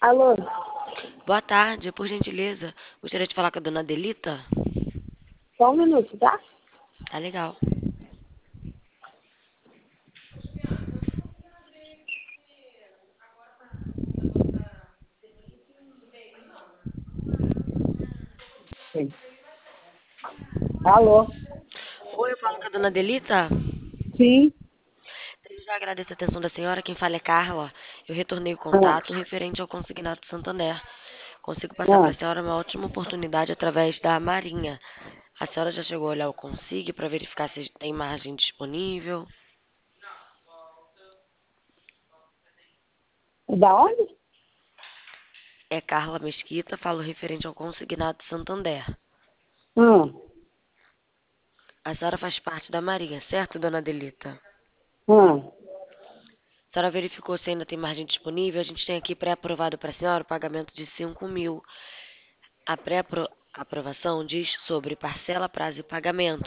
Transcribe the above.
Alô, Boa tarde, por gentileza. Gostaria de falar com a dona Adelita? só um minuto, tá? Tá legal. Sim. Alô? Oi, eu falo com a dona Adelita? Sim. Desde já agradeço a atenção da senhora. Quem fala é Carla. Eu retornei o Ah, contato referente ao consignado Santander. Consigo passar para ah. a senhora uma ótima oportunidade através da Marinha. A senhora já chegou a olhar o consigne para verificar se tem margem disponível? Da onde? É Carla Mesquita, falo referente ao consignado Santander. Ah, A senhora faz parte da Marinha, certo, dona Adelita? ah. A senhora verificou se ainda tem margem disponível? A gente tem aqui pré-aprovado para a senhora o pagamento de 5.000. A pré-aprovação diz sobre parcela, prazo e pagamento.